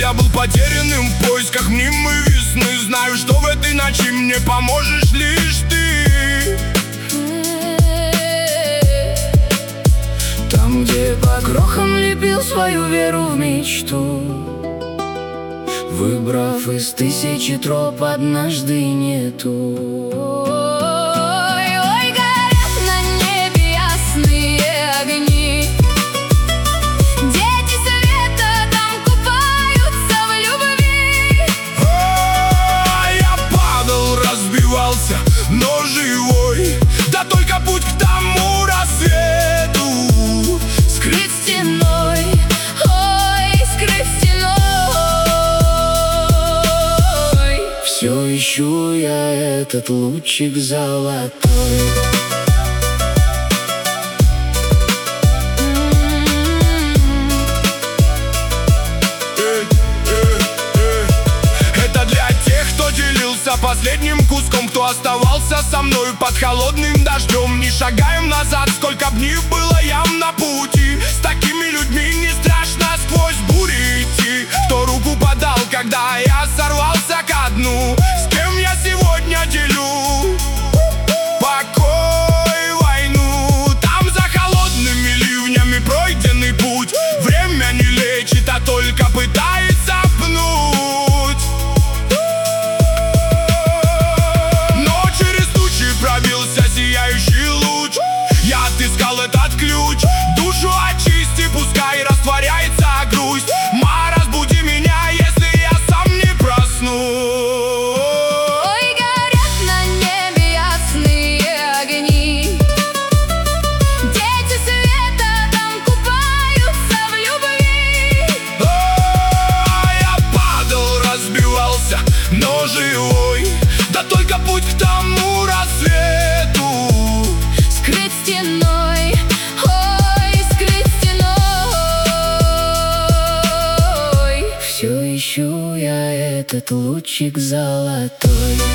Я был потерянным в поисках мнимой весны. Знаю, что в этой ночи мне поможешь лишь ты. Там, где по крохам лепил свою веру в мечту, выбрав из тысячи троп, однажды нету. Ой, горят на небе ясные огни, дети света там купаются в любви. Я падал, разбивался, но живой. Да только путь к тому рассвету Скрыт стеной, ой, скрыт стеной. Все ищу я этот лучик золотой. Это для тех, кто делился последним куском, кто оставался со мной под холодным дождем. Не шагаем назад, сколько б ни было ям на пути. С такими людьми не страшно сквозь бури идти. Кто руку подал, когда я сорвался ко дну, с кем я сегодня делю покой, войну. Там за холодными ливнями пройденный путь. Время не лечит, а только пытается пнуть. Но через тучи пробился сияющий луч. Я отыскал этот ключ. Душу очисти, пускай растворяется грусть. Ма, разбуди меня, если я сам не проснусь. Ой, горят на небе ясные огни, дети света там купаются в любви. Я падал, разбивался, но живой. Да только путь к тому рассвету Скрыт стеной, ой, скрыт стеной. Все ищу я этот лучик золотой.